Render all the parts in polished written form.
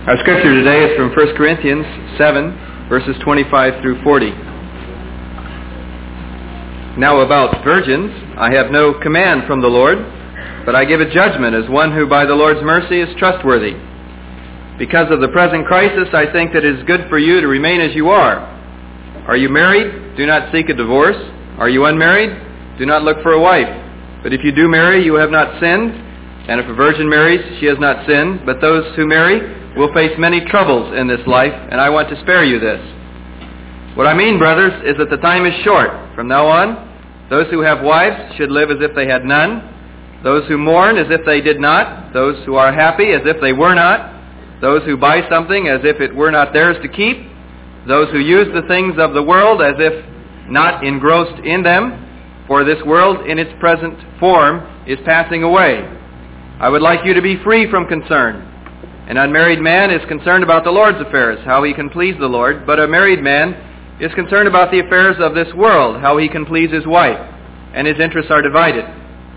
Our scripture today is from 1 Corinthians 7, verses 25 through 40. Now about virgins, I have no command from the Lord, but I give a judgment as one who by the Lord's mercy is trustworthy. Because of the present crisis, I think that it is good for you to remain as you are. Are you married? Do not seek a divorce. Are you unmarried? Do not look for a wife. But if you do marry, you have not sinned. And if a virgin marries, she has not sinned. But those who marry will face many troubles in this life, and I want to spare you this. What I mean, brothers, is that the time is short. From now on, those who have wives should live as if they had none. Those who mourn as if they did not. Those who are happy as if they were not. Those who buy something as if it were not theirs to keep. Those who use the things of the world as if not engrossed in them. For this world in its present form is passing away. I would like you to be free from concern. An unmarried man is concerned about the Lord's affairs, how he can please the Lord, but a married man is concerned about the affairs of this world, how he can please his wife, and his interests are divided.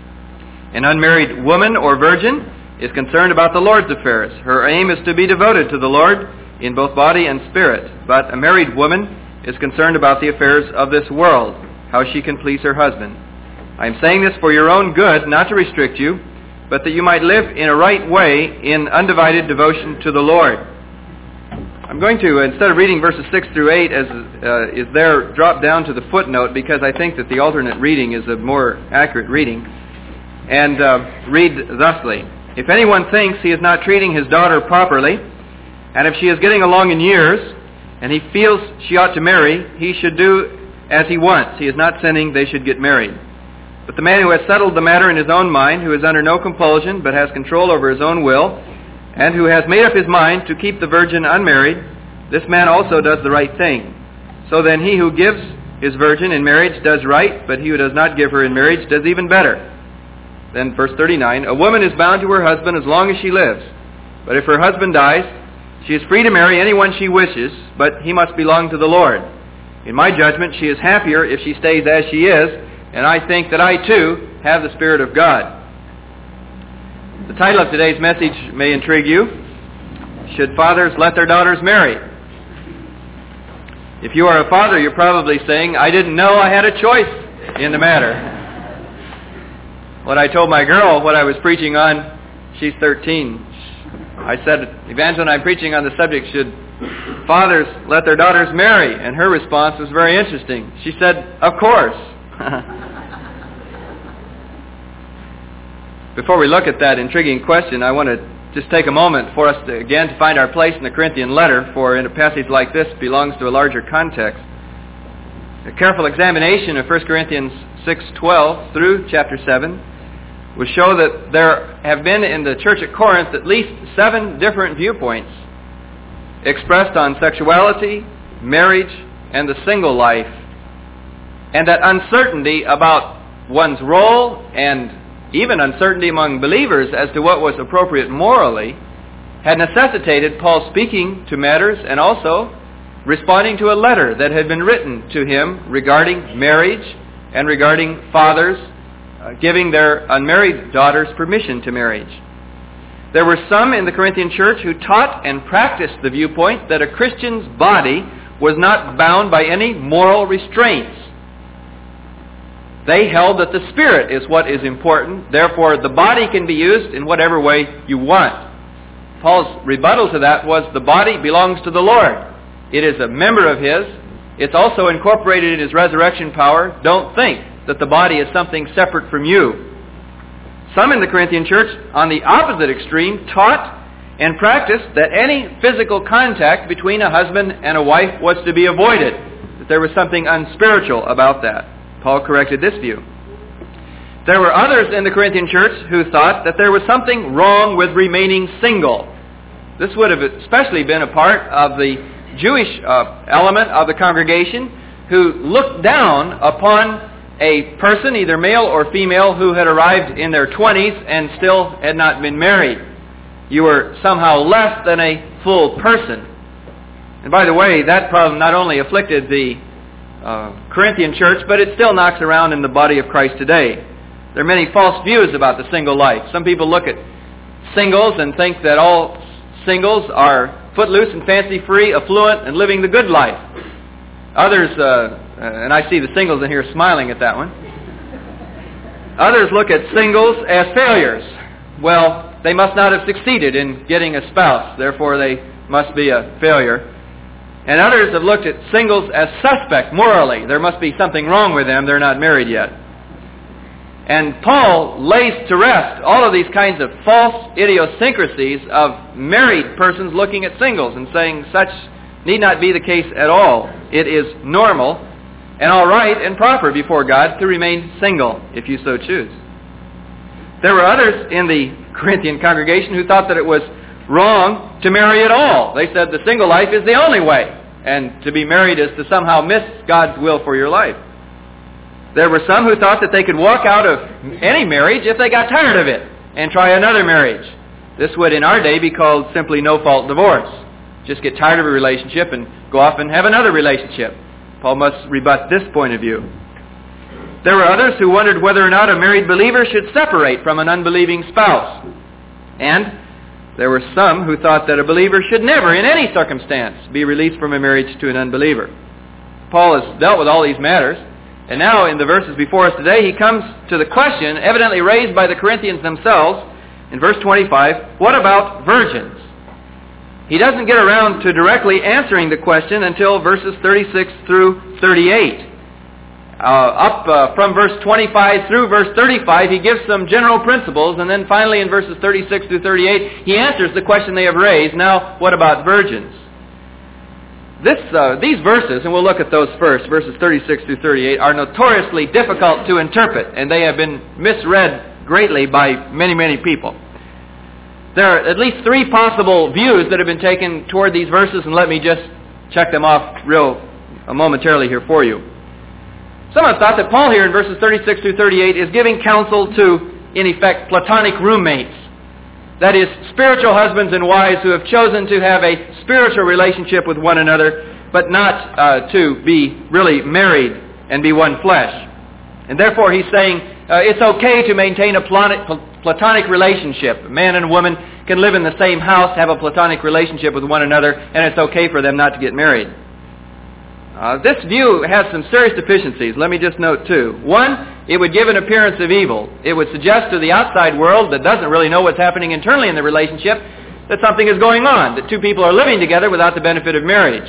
An unmarried woman or virgin is concerned about the Lord's affairs. Her aim is to be devoted to the Lord in both body and spirit, but a married woman is concerned about the affairs of this world, how she can please her husband. I am saying this for your own good, not to restrict you, but that you might live in a right way in undivided devotion to the Lord. I'm going to, instead of reading verses 6 through 8 as is there, drop down to the footnote because I think that the alternate reading is a more accurate reading, and read thusly. If anyone thinks he is not treating his daughter properly, and if she is getting along in years, and he feels she ought to marry, he should do as he wants. He is not sinning, they should get married. But the man who has settled the matter in his own mind, who is under no compulsion, but has control over his own will, and who has made up his mind to keep the virgin unmarried, this man also does the right thing. So then he who gives his virgin in marriage does right, but he who does not give her in marriage does even better. Then verse 39, a woman is bound to her husband as long as she lives. But if her husband dies, she is free to marry anyone she wishes, but he must belong to the Lord. In my judgment, she is happier if she stays as she is, and I think that I, too, have the Spirit of God. The title of today's message may intrigue you. Should fathers let their daughters marry? If you are a father, you're probably saying, I didn't know I had a choice in the matter. When I told my girl what I was preaching on, she's 13. I said, Evangeline, I'm preaching on the subject, should fathers let their daughters marry? And her response was very interesting. She said, of course. Before we look at that intriguing question, I want to just take a moment for us to find our place in the Corinthian letter, for in a passage like this belongs to a larger context. A careful examination of 1 Corinthians 6:12 through chapter 7 will show that there have been in the church at Corinth at least 7 different viewpoints expressed on sexuality, marriage, and the single life, and that uncertainty about one's role and even uncertainty among believers as to what was appropriate morally had necessitated Paul speaking to matters and also responding to a letter that had been written to him regarding marriage and regarding fathers giving their unmarried daughters permission to marriage. There were some in the Corinthian church who taught and practiced the viewpoint that a Christian's body was not bound by any moral restraints. They held that the Spirit is what is important, therefore the body can be used in whatever way you want. Paul's rebuttal to that was the body belongs to the Lord. It is a member of His. It's also incorporated in His resurrection power. Don't think that the body is something separate from you. Some in the Corinthian church, on the opposite extreme, taught and practiced that any physical contact between a husband and a wife was to be avoided, that there was something unspiritual about that. Paul corrected this view. There were others in the Corinthian church who thought that there was something wrong with remaining single. This would have especially been a part of the Jewish element of the congregation who looked down upon a person, either male or female, who had arrived in their 20s and still had not been married. You were somehow less than a full person. And by the way, that problem not only afflicted the Corinthian church, but it still knocks around in the body of Christ today. There are many false views about the single life. Some people look at singles and think that all singles are footloose and fancy-free, affluent, and living the good life. Others, and I see the singles in here smiling at that one. Others look at singles as failures. Well, they must not have succeeded in getting a spouse, therefore they must be a failure. And others have looked at singles as suspect morally. There must be something wrong with them, they're not married yet. And Paul lays to rest all of these kinds of false idiosyncrasies of married persons looking at singles and saying such need not be the case at all. It is normal and all right and proper before God to remain single, if you so choose. There were others in the Corinthian congregation who thought that it was wrong to marry at all. They said the single life is the only way, and to be married is to somehow miss God's will for your life. There were some who thought that they could walk out of any marriage if they got tired of it and try another marriage. This would in our day be called simply no-fault divorce. Just get tired of a relationship and go off and have another relationship. Paul must rebut this point of view. There were others who wondered whether or not a married believer should separate from an unbelieving spouse. And there were some who thought that a believer should never, in any circumstance, be released from a marriage to an unbeliever. Paul has dealt with all these matters, and now in the verses before us today, he comes to the question evidently raised by the Corinthians themselves in verse 25, what about virgins? He doesn't get around to directly answering the question until verses 36 through 38. From verse 25 through verse 35, he gives some general principles, and then finally in verses 36 through 38, he answers the question they have raised. Now, what about virgins? These verses, and we'll look at those first, verses 36 through 38, are notoriously difficult to interpret, and they have been misread greatly by many, many people. There are at least three possible views that have been taken toward these verses, and let me just check them off momentarily here for you. Some have thought that Paul here in verses 36 through 38 is giving counsel to, in effect, platonic roommates. That is, spiritual husbands and wives who have chosen to have a spiritual relationship with one another, but not to be really married and be one flesh. And therefore he's saying it's okay to maintain a platonic relationship. A man and a woman can live in the same house, have a platonic relationship with one another, and it's okay for them not to get married. This view has some serious deficiencies. Let me just note two. One, it would give an appearance of evil. It would suggest to the outside world that doesn't really know what's happening internally in the relationship that something is going on, that two people are living together without the benefit of marriage.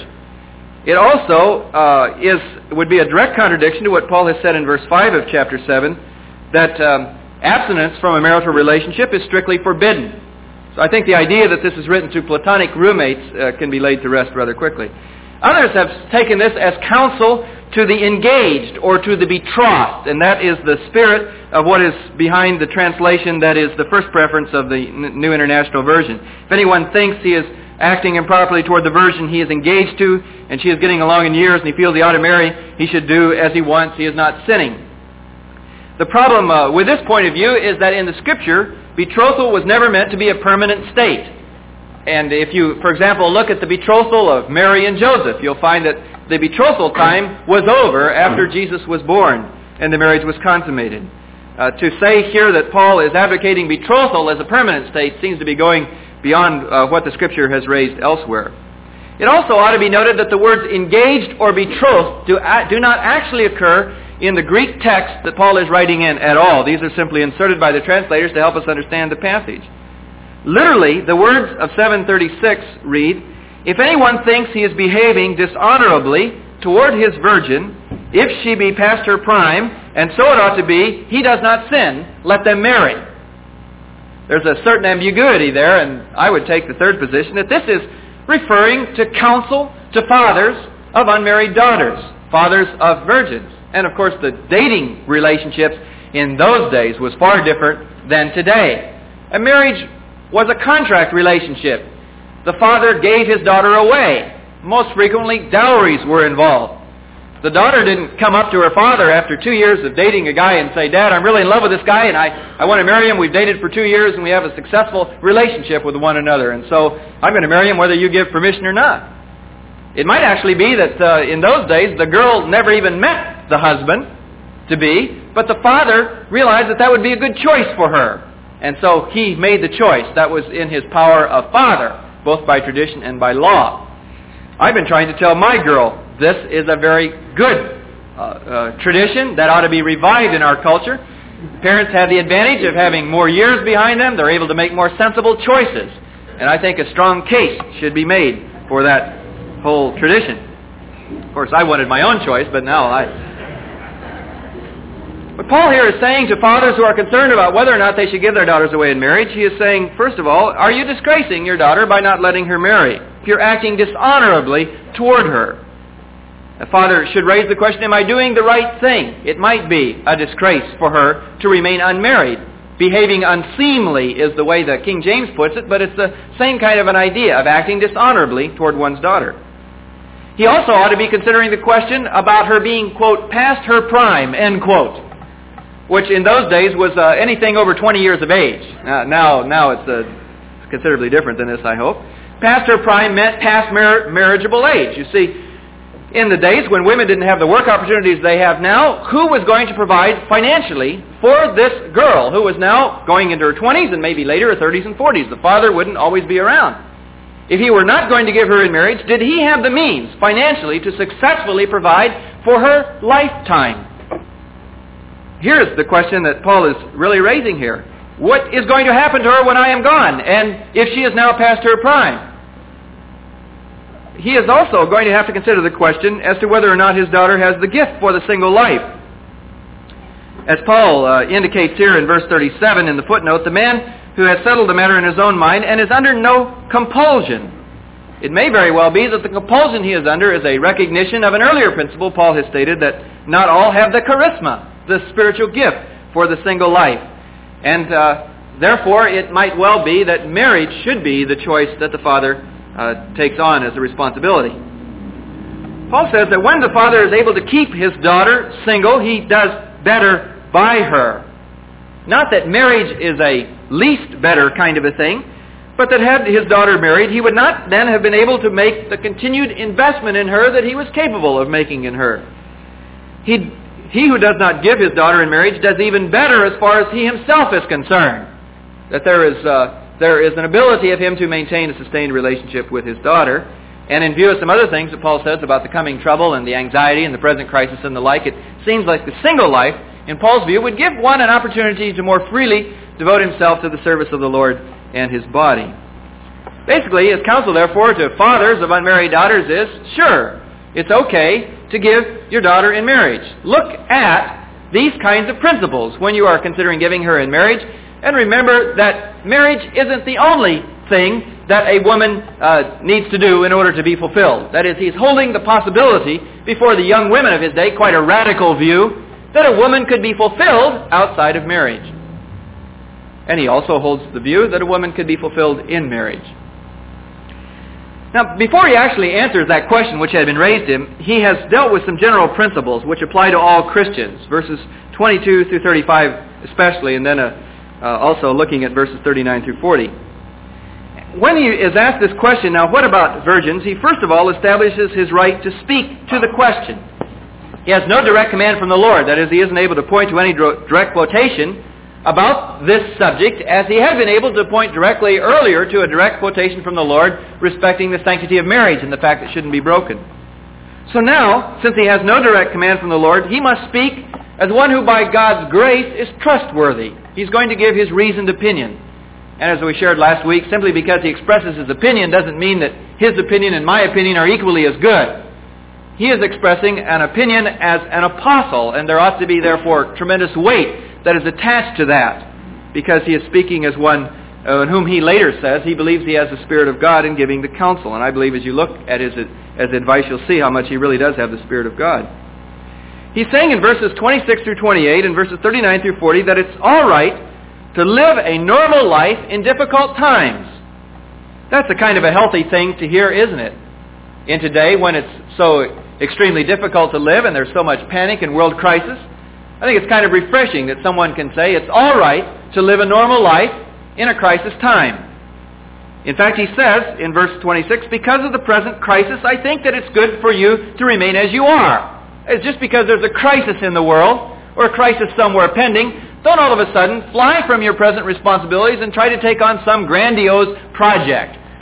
It also would be a direct contradiction to what Paul has said in verse 5 of chapter 7, that abstinence from a marital relationship is strictly forbidden. So I think the idea that this is written to platonic roommates can be laid to rest rather quickly. Others have taken this as counsel to the engaged or to the betrothed, and that is the spirit of what is behind the translation that is the first preference of the New International Version. If anyone thinks he is acting improperly toward the virgin he is engaged to, and she is getting along in years and he feels he ought to marry, he should do as he wants, he is not sinning. The problem with this point of view is that in the Scripture, betrothal was never meant to be a permanent state. And if you, for example, look at the betrothal of Mary and Joseph, you'll find that the betrothal time was over after Jesus was born and the marriage was consummated. To say here that Paul is advocating betrothal as a permanent state seems to be going beyond what the Scripture has raised elsewhere. It also ought to be noted that the words engaged or betrothed do not actually occur in the Greek text that Paul is writing in at all. These are simply inserted by the translators to help us understand the passage. Literally, the words of 736 read, "If anyone thinks he is behaving dishonorably toward his virgin, if she be past her prime, and so it ought to be, he does not sin, let them marry." There's a certain ambiguity there, and I would take the third position, that this is referring to counsel to fathers of unmarried daughters, fathers of virgins. And of course, the dating relationships in those days was far different than today. A marriage was a contract relationship. The father gave his daughter away. Most frequently, dowries were involved. The daughter didn't come up to her father after 2 years of dating a guy and say, "Dad, I'm really in love with this guy and I want to marry him. We've dated for 2 years and we have a successful relationship with one another. And so I'm going to marry him whether you give permission or not." It might actually be that in those days, the girl never even met the husband-to-be, but the father realized that that would be a good choice for her. And so he made the choice. That was in his power of father. both by tradition and by law. I've been trying to tell my girl this is a very good tradition that ought to be revived in our culture. Parents have the advantage of having more years behind them. They're able to make more sensible choices. And I think a strong case should be made for that whole tradition. Of course, I wanted my own choice, but now What Paul here is saying to fathers who are concerned about whether or not they should give their daughters away in marriage, he is saying, first of all, are you disgracing your daughter by not letting her marry? You're acting dishonorably toward her. A father should raise the question, am I doing the right thing? It might be a disgrace for her to remain unmarried. Behaving unseemly is the way that King James puts it, but it's the same kind of an idea of acting dishonorably toward one's daughter. He also ought to be considering the question about her being, quote, past her prime, end quote, which in those days was anything over 20 years of age. Now it's considerably different than this, I hope. Past her prime meant past marriageable age. You see, in the days when women didn't have the work opportunities they have now, who was going to provide financially for this girl who was now going into her 20s and maybe later her 30s and 40s? The father wouldn't always be around. If he were not going to give her in marriage, did he have the means financially to successfully provide for her lifetime? Here's the question that Paul is really raising here. What is going to happen to her when I am gone, and if she is now past her prime? He is also going to have to consider the question as to whether or not his daughter has the gift for the single life. As Paul indicates here in verse 37 in the footnote, the man who has settled the matter in his own mind and is under no compulsion. It may very well be that the compulsion he is under is a recognition of an earlier principle. Paul has stated that not all have the charisma, the spiritual gift for the single life. And therefore, it might well be that marriage should be the choice that the father takes on as a responsibility. Paul says that when the father is able to keep his daughter single, he does better by her. Not that marriage is a least better kind of a thing, but that had his daughter married, he would not then have been able to make the continued investment in her that he was capable of making in her. He who does not give his daughter in marriage does even better as far as he himself is concerned. That there is an ability of him to maintain a sustained relationship with his daughter. And in view of some other things that Paul says about the coming trouble and the anxiety and the present crisis and the like, it seems like the single life, in Paul's view, would give one an opportunity to more freely devote himself to the service of the Lord and his body. Basically, his counsel, therefore, to fathers of unmarried daughters is, sure, it's okay to give your daughter in marriage. Look at these kinds of principles when you are considering giving her in marriage, and remember that marriage isn't the only thing that a woman needs to do in order to be fulfilled. That is, he's holding the possibility before the young women of his day, quite a radical view, that a woman could be fulfilled outside of marriage. And he also holds the view that a woman could be fulfilled in marriage. Now, before he actually answers that question which had been raised him, he has dealt with some general principles which apply to all Christians, verses 22 through 35 especially, and then also looking at verses 39 through 40. When he is asked this question, now what about virgins, he first of all establishes his right to speak to the question. He has no direct command from the Lord. That is, he isn't able to point to any direct quotation about this subject, as he had been able to point directly earlier to a direct quotation from the Lord respecting the sanctity of marriage and the fact that it shouldn't be broken. So now, since he has no direct command from the Lord, he must speak as one who by God's grace is trustworthy. He's going to give his reasoned opinion. And as we shared last week, simply because he expresses his opinion doesn't mean that his opinion and my opinion are equally as good. He is expressing an opinion as an apostle, and there ought to be, therefore, tremendous weight that is attached to that, because he is speaking as one in whom he later says he believes he has the Spirit of God in giving the counsel. And I believe as you look at his advice, you'll see how much he really does have the Spirit of God. He's saying in verses 26 through 28 and verses 39 through 40 that it's all right to live a normal life in difficult times. That's a kind of a healthy thing to hear, isn't it? In today, when it's so extremely difficult to live and there's so much panic and world crisis, I think it's kind of refreshing that someone can say it's all right to live a normal life in a crisis time. In fact, he says in verse 26, because of the present crisis, I think that it's good for you to remain as you are. It's just because there's a crisis in the world or a crisis somewhere pending, don't all of a sudden fly from your present responsibilities and try to take on some grandiose project.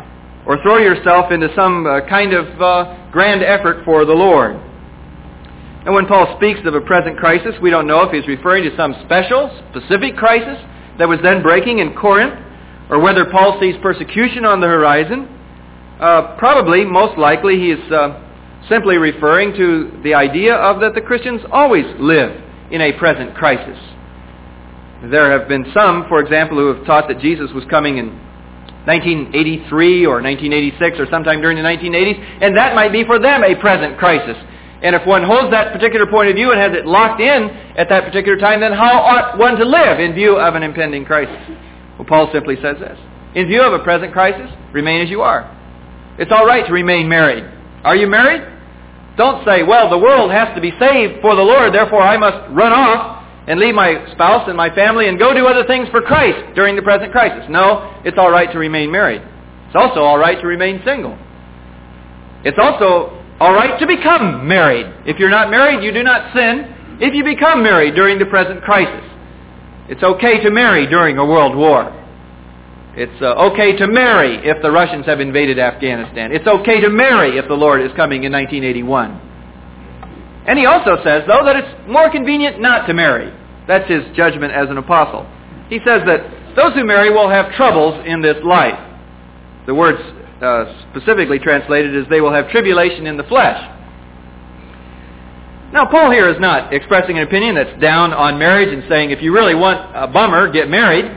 or throw yourself into some kind of grand effort for the Lord. And when Paul speaks of a present crisis, we don't know if he's referring to some special, specific crisis that was then breaking in Corinth, or whether Paul sees persecution on the horizon. Probably, most likely, he is simply referring to the idea of that the Christians always live in a present crisis. There have been some, for example, who have taught that Jesus was coming in 1983 or 1986 or sometime during the 1980s, and that might be for them a present crisis. And if one holds that particular point of view and has it locked in at that particular time, then how ought one to live in view of an impending crisis? Well, Paul simply says this. In view of a present crisis, remain as you are. It's all right to remain married. Are you married? Don't say, well, the world has to be saved for the Lord, therefore I must run off and leave my spouse and my family and go do other things for Christ during the present crisis. No, it's all right to remain married. It's also all right to remain single. It's also all right to become married. If you're not married, you do not sin if you become married during the present crisis. It's okay to marry during a world war. It's okay to marry if the Russians have invaded Afghanistan. It's okay to marry if the Lord is coming in 1981. And he also says, though, that it's more convenient not to marry. That's his judgment as an apostle. He says that those who marry will have troubles in this life. The word specifically translated is they will have tribulation in the flesh. Now, Paul here is not expressing an opinion that's down on marriage and saying, if you really want a bummer, get married.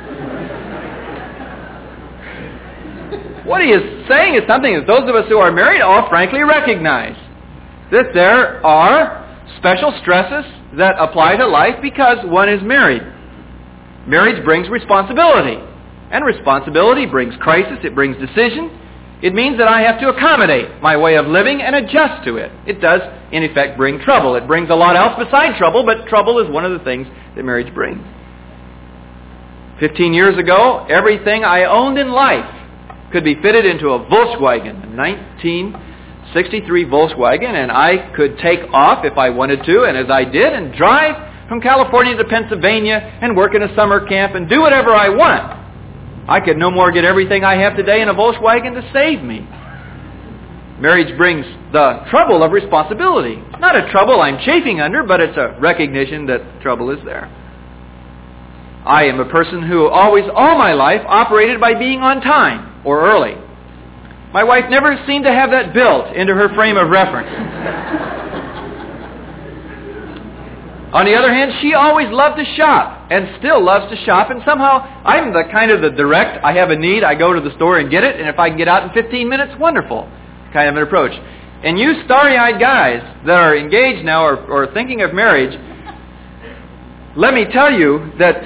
What he is saying is something that those of us who are married all frankly recognize. That there are special stresses that apply to life because one is married. Marriage brings responsibility. And responsibility brings crisis. It brings decision. It means that I have to accommodate my way of living and adjust to it. It does, in effect, bring trouble. It brings a lot else beside trouble, but trouble is one of the things that marriage brings. 15 years ago, everything I owned in life could be fitted into a Volkswagen, a 1963 Volkswagen, and I could take off if I wanted to, and as I did, and drive from California to Pennsylvania and work in a summer camp and do whatever I want. I could no more get everything I have today in a Volkswagen to save me. Marriage brings the trouble of responsibility. It's not a trouble I'm chafing under, but it's a recognition that trouble is there. I am a person who always, all my life, operated by being on time or early. My wife never seemed to have that built into her frame of reference. On the other hand, she always loved to shop and still loves to shop, and somehow I'm the kind of the direct, I have a need, I go to the store and get it, and if I can get out in 15 minutes, wonderful kind of an approach. And you starry-eyed guys that are engaged now or thinking of marriage, let me tell you that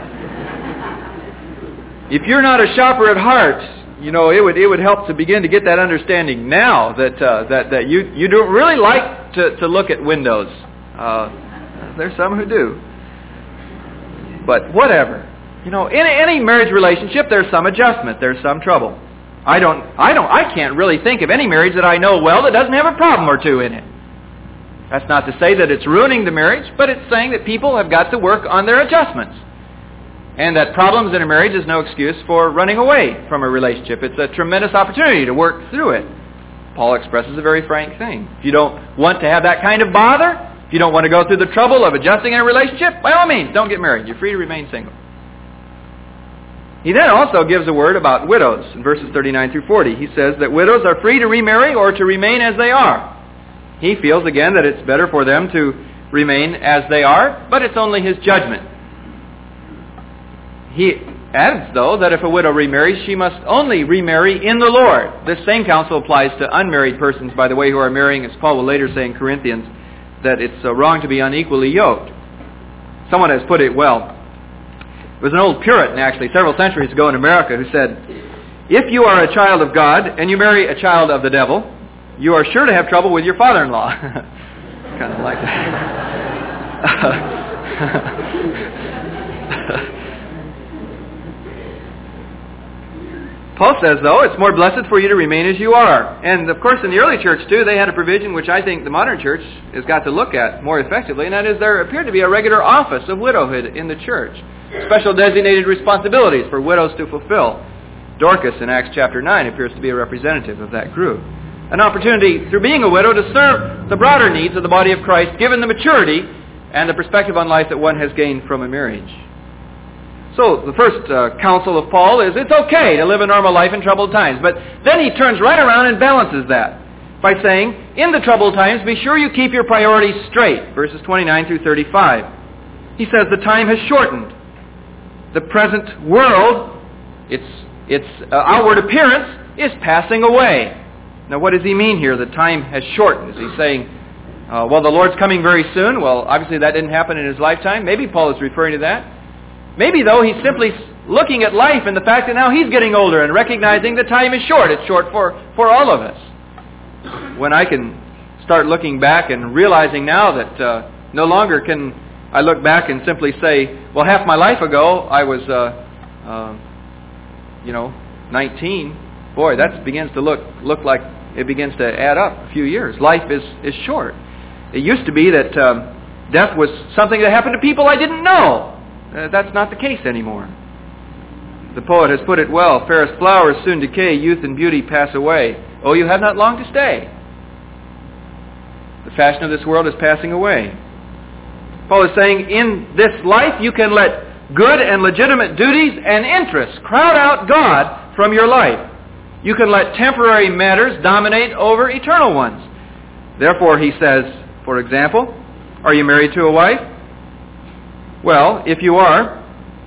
if you're not a shopper at heart, you know, it would help to begin to get that understanding now that you don't really like to look at windows. There's some who do. But whatever. You know, in any marriage relationship, there's some adjustment. There's some trouble. I can't really think of any marriage that I know well that doesn't have a problem or two in it. That's not to say that it's ruining the marriage, but it's saying that people have got to work on their adjustments. And that problems in a marriage is no excuse for running away from a relationship. It's a tremendous opportunity to work through it. Paul expresses a very frank thing. If you don't want to have that kind of bother, if you don't want to go through the trouble of adjusting in a relationship, by all means, don't get married. You're free to remain single. He then also gives a word about widows in verses 39 through 40. He says that widows are free to remarry or to remain as they are. He feels again that it's better for them to remain as they are, but it's only his judgment. He adds, though, that if a widow remarries, she must only remarry in the Lord. This same counsel applies to unmarried persons, by the way, who are marrying, as Paul will later say in Corinthians, that it's wrong to be unequally yoked. Someone has put it well. It was an old Puritan, actually, several centuries ago in America, who said, if you are a child of God and you marry a child of the devil, you are sure to have trouble with your father-in-law. Kind of like that. Paul says, though, it's more blessed for you to remain as you are. And, of course, in the early church, too, they had a provision which I think the modern church has got to look at more effectively, and that is there appeared to be a regular office of widowhood in the church. Special designated responsibilities for widows to fulfill. Dorcas in Acts chapter 9 appears to be a representative of that group. An opportunity, through being a widow, to serve the broader needs of the body of Christ, given the maturity and the perspective on life that one has gained from a marriage. So the first counsel of Paul is it's okay to live a normal life in troubled times. But then he turns right around and balances that by saying, in the troubled times, be sure you keep your priorities straight. Verses 29 through 35. He says the time has shortened. The present world, its outward appearance, is passing away. Now what does he mean here? The time has shortened. Is he saying, well, the Lord's coming very soon? Well, obviously that didn't happen in his lifetime. Maybe Paul is referring to that. Maybe, though, he's simply looking at life and the fact that now he's getting older and recognizing the time is short. It's short for all of us. When I can start looking back and realizing now that no longer can I look back and simply say, well, half my life ago I was, 19. Boy, that begins to look like it begins to add up a few years. Life is short. It used to be that death was something that happened to people I didn't know. That's not the case anymore. The poet has put it well, fairest flowers soon decay, youth and beauty pass away. Oh, you have not long to stay. The fashion of this world is passing away. Paul is saying, in this life you can let good and legitimate duties and interests crowd out God from your life. You can let temporary matters dominate over eternal ones. Therefore, he says, for example, are you married to a wife? Well, if you are,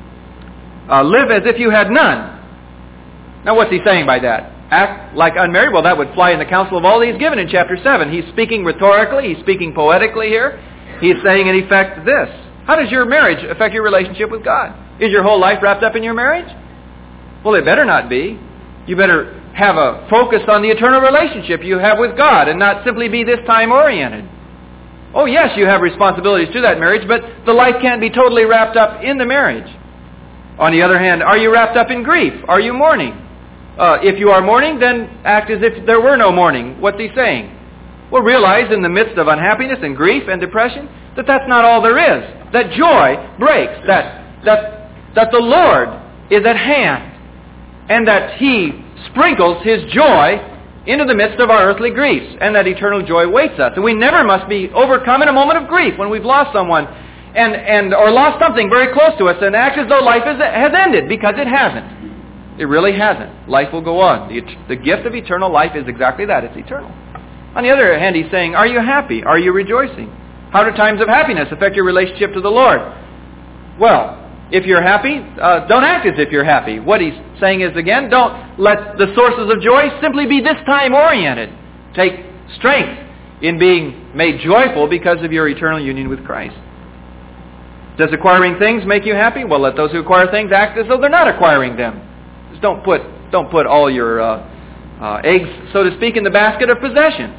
live as if you had none. Now, what's he saying by that? Act like unmarried? Well, that would fly in the counsel of all he's given in chapter 7. He's speaking rhetorically. He's speaking poetically here. He's saying, in effect, this. How does your marriage affect your relationship with God? Is your whole life wrapped up in your marriage? Well, it better not be. You better have a focus on the eternal relationship you have with God and not simply be this time-oriented. Oh, yes, you have responsibilities to that marriage, but the life can't be totally wrapped up in the marriage. On the other hand, are you wrapped up in grief? Are you mourning? If you are mourning, then act as if there were no mourning. What's he saying? Well, realize in the midst of unhappiness and grief and depression that that's not all there is. That joy breaks. That the Lord is at hand. And that He sprinkles His joy into the midst of our earthly griefs. And that eternal joy waits us. And we never must be overcome in a moment of grief when we've lost someone or lost something very close to us and act as though life has ended, because it hasn't. It really hasn't. Life will go on. The gift of eternal life is exactly that. It's eternal. On the other hand, he's saying, are you happy? Are you rejoicing? How do times of happiness affect your relationship to the Lord? Well, if you're happy, don't act as if you're happy. What he's saying is, again, don't let the sources of joy simply be this time-oriented. Take strength in being made joyful because of your eternal union with Christ. Does acquiring things make you happy? Well, let those who acquire things act as though they're not acquiring them. Just don't put all your eggs, so to speak, in the basket of possessions.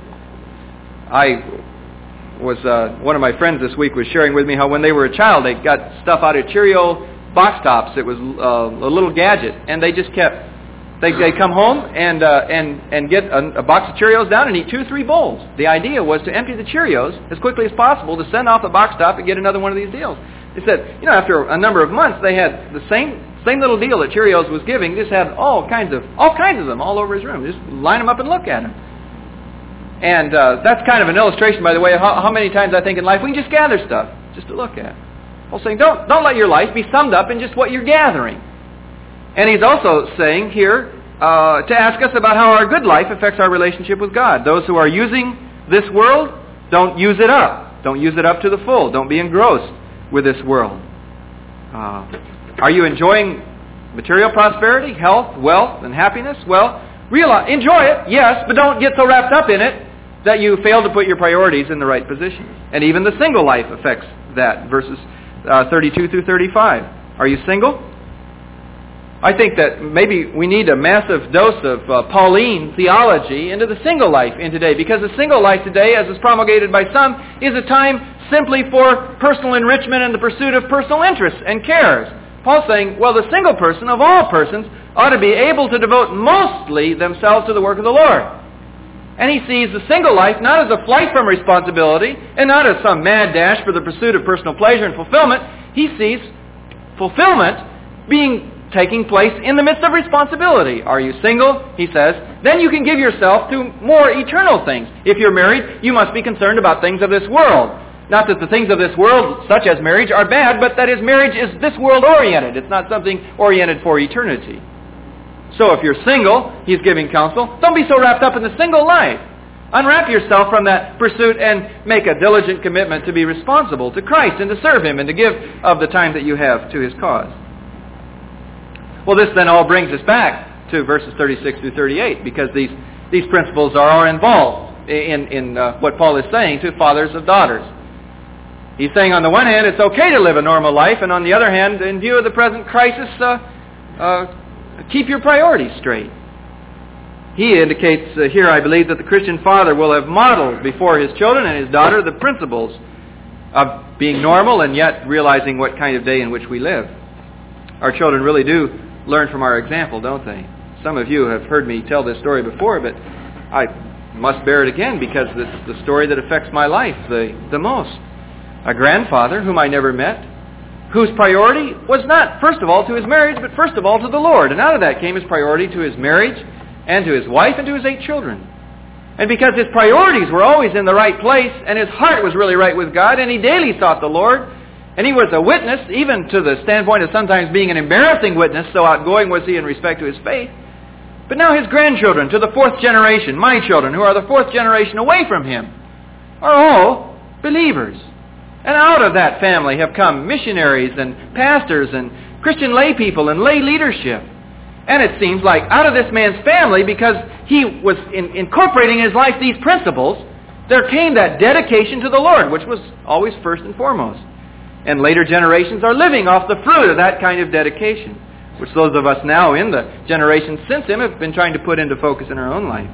One of my friends this week was sharing with me how when they were a child, they got stuff out of Cheerio box tops. It was a little gadget, and they just they'd come home and get a box of Cheerios down and eat 2 or 3 bowls. The idea was to empty the Cheerios as quickly as possible to send off the box top and get another one of these deals. They said, after a number of months, they had the same little deal that Cheerios was giving. Just had all kinds of them all over his room. Just line them up and look at them. And that's kind of an illustration, by the way, of how many times I think in life we can just gather stuff just to look at. Paul's saying, don't let your life be summed up in just what you're gathering. And he's also saying here to ask us about how our good life affects our relationship with God. Those who are using this world, don't use it up. Don't use it up to the full. Don't be engrossed with this world. Are you enjoying material prosperity, health, wealth, and happiness? Well, enjoy it, yes, but don't get so wrapped up in it that you fail to put your priorities in the right position. And even the single life affects that, verses 32 through 35. Are you single? I think that maybe we need a massive dose of Pauline theology into the single life in today, because the single life today, as is promulgated by some, is a time simply for personal enrichment and the pursuit of personal interests and cares. Paul's saying, well, the single person of all persons ought to be able to devote mostly themselves to the work of the Lord. And he sees the single life not as a flight from responsibility and not as some mad dash for the pursuit of personal pleasure and fulfillment. He sees fulfillment being taking place in the midst of responsibility. Are you single? He says, then you can give yourself to more eternal things. If you're married, you must be concerned about things of this world. Not that the things of this world, such as marriage, are bad, but that is, marriage is this world-oriented. It's not something oriented for eternity. So if you're single, he's giving counsel, don't be so wrapped up in the single life. Unwrap yourself from that pursuit and make a diligent commitment to be responsible to Christ and to serve Him and to give of the time that you have to His cause. Well, this then all brings us back to verses 36 through 38, because these principles are involved in what Paul is saying to fathers of daughters. He's saying on the one hand it's okay to live a normal life, and on the other hand, in view of the present crisis, keep your priorities straight. He indicates here, I believe, that the Christian father will have modeled before his children and his daughter the principles of being normal and yet realizing what kind of day in which we live. Our children really do learn from our example, don't they? Some of you have heard me tell this story before, but I must bear it again because it's the story that affects my life the most. A grandfather whom I never met, whose priority was not, first of all, to his marriage, but first of all to the Lord. And out of that came his priority to his marriage and to his wife and to his 8 children. And because his priorities were always in the right place and his heart was really right with God and he daily sought the Lord, and he was a witness, even to the standpoint of sometimes being an embarrassing witness, so outgoing was he in respect to his faith. But now his grandchildren, to the 4th generation, my children, who are the 4th generation away from him, are all believers. And out of that family have come missionaries and pastors and Christian lay people and lay leadership. And it seems like out of this man's family, because he was incorporating in his life these principles, there came that dedication to the Lord, which was always first and foremost. And later generations are living off the fruit of that kind of dedication, which those of us now in the generations since him have been trying to put into focus in our own life.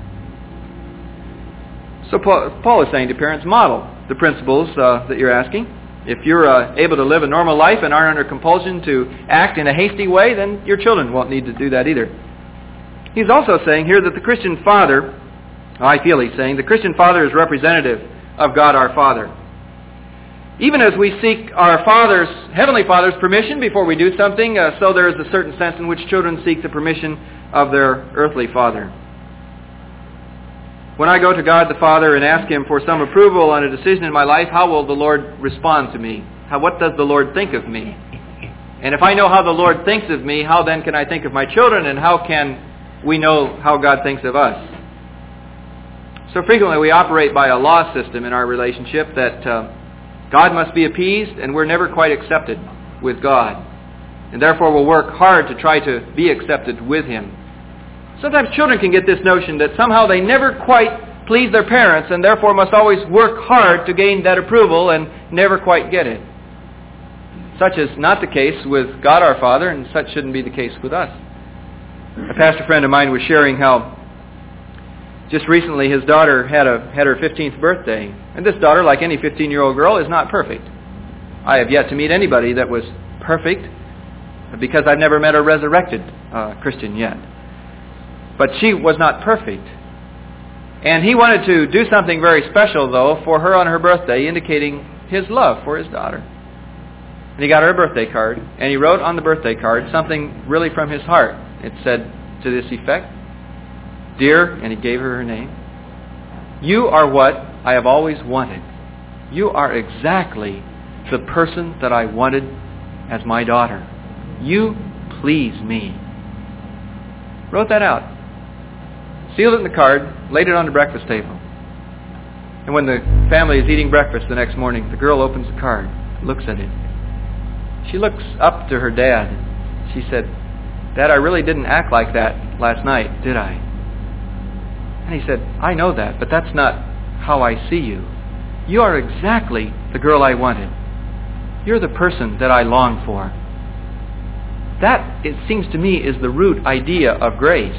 So Paul is saying to parents, model the principles that you're asking. If you're able to live a normal life and aren't under compulsion to act in a hasty way, then your children won't need to do that either. He's also saying here that the Christian father, I feel he's saying, the Christian father is representative of God our Father. Even as we seek our Heavenly Father's permission before we do something, so there is a certain sense in which children seek the permission of their earthly father. When I go to God the Father and ask Him for some approval on a decision in my life, how will the Lord respond to me? What does the Lord think of me? And if I know how the Lord thinks of me, how then can I think of my children, and how can we know how God thinks of us? So frequently we operate by a law system in our relationship that God must be appeased, and we're never quite accepted with God. And therefore we'll work hard to try to be accepted with Him. Sometimes children can get this notion that somehow they never quite please their parents and therefore must always work hard to gain that approval and never quite get it. Such is not the case with God our Father, and such shouldn't be the case with us. A pastor friend of mine was sharing how just recently his daughter had her 15th birthday. And this daughter, like any 15-year-old girl, is not perfect. I have yet to meet anybody that was perfect because I've never met a resurrected Christian yet. But she was not perfect. And he wanted to do something very special, though, for her on her birthday, indicating his love for his daughter. And he got her a birthday card, and he wrote on the birthday card something really from his heart. It said to this effect, "Dear," and he gave her name, "you are what I have always wanted. You are exactly the person that I wanted as my daughter. You please me." Wrote that out. Sealed it in the card, laid it on the breakfast table. And when the family is eating breakfast the next morning, the girl opens the card, looks at it. She looks up to her dad. She said, "Dad, I really didn't act like that last night, did I?" And he said, "I know that, but that's not how I see you. You are exactly the girl I wanted. You're the person that I long for." That, it seems to me, is the root idea of grace.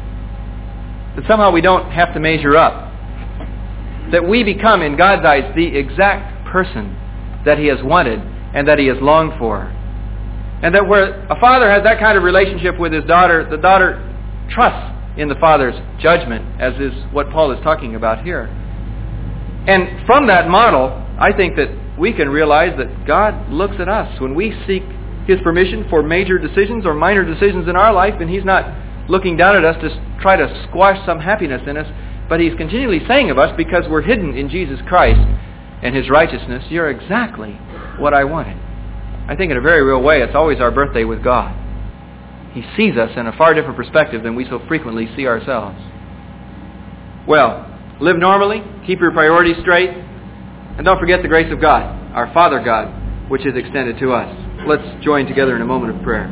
That somehow we don't have to measure up. That we become, in God's eyes, the exact person that He has wanted and that He has longed for. And that where a father has that kind of relationship with his daughter, the daughter trusts in the father's judgment, as is what Paul is talking about here. And from that model, I think that we can realize that God looks at us when we seek His permission for major decisions or minor decisions in our life, and He's not looking down at us to try to squash some happiness in us, but He's continually saying of us, because we're hidden in Jesus Christ and His righteousness, you're exactly what I wanted. I think in a very real way, it's always our birthday with God. He sees us in a far different perspective than we so frequently see ourselves. Well, live normally, keep your priorities straight, and don't forget the grace of God, our Father God, which is extended to us. Let's join together in a moment of prayer.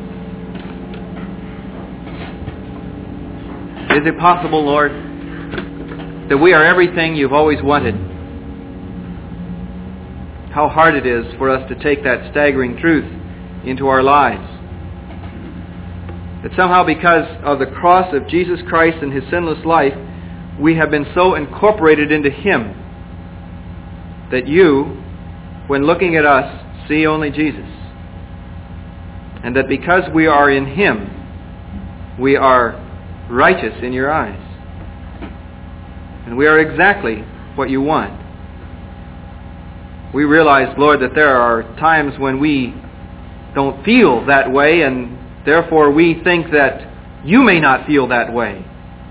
Is it possible, Lord, that we are everything You've always wanted? How hard it is for us to take that staggering truth into our lives. That somehow, because of the cross of Jesus Christ and His sinless life, we have been so incorporated into Him that You, when looking at us, see only Jesus. And that because we are in Him, we are righteous in Your eyes. And we are exactly what You want. We realize, Lord, that there are times when we don't feel that way, and therefore we think that You may not feel that way.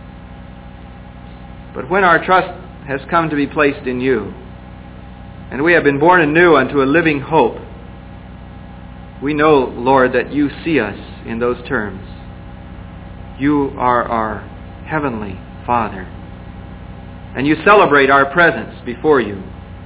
But when our trust has come to be placed in You, and we have been born anew unto a living hope, we know, Lord, that You see us in those terms. You are our Heavenly Father, and You celebrate our presence before You.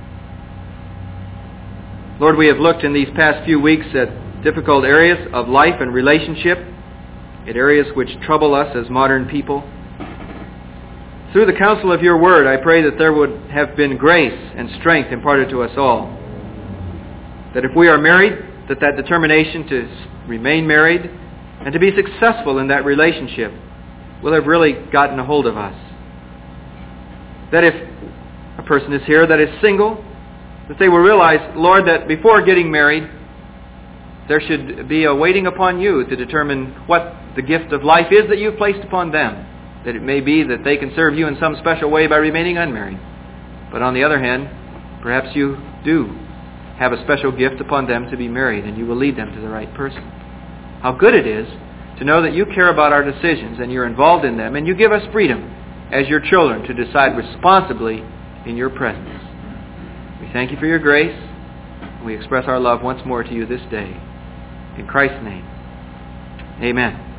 Lord, we have looked in these past few weeks at difficult areas of life and relationship, at areas which trouble us as modern people. Through the counsel of Your Word, I pray that there would have been grace and strength imparted to us all. That if we are married, that determination to remain married and to be successful in that relationship will have really gotten a hold of us. That if a person is here that is single, that they will realize, Lord, that before getting married, there should be a waiting upon You to determine what the gift of life is that You've placed upon them. That it may be that they can serve You in some special way by remaining unmarried. But on the other hand, perhaps You do have a special gift upon them to be married, and You will lead them to the right person. How good it is to know that You care about our decisions and You're involved in them, and You give us freedom as Your children to decide responsibly in Your presence. We thank You for Your grace. We express our love once more to You this day. In Christ's name, amen.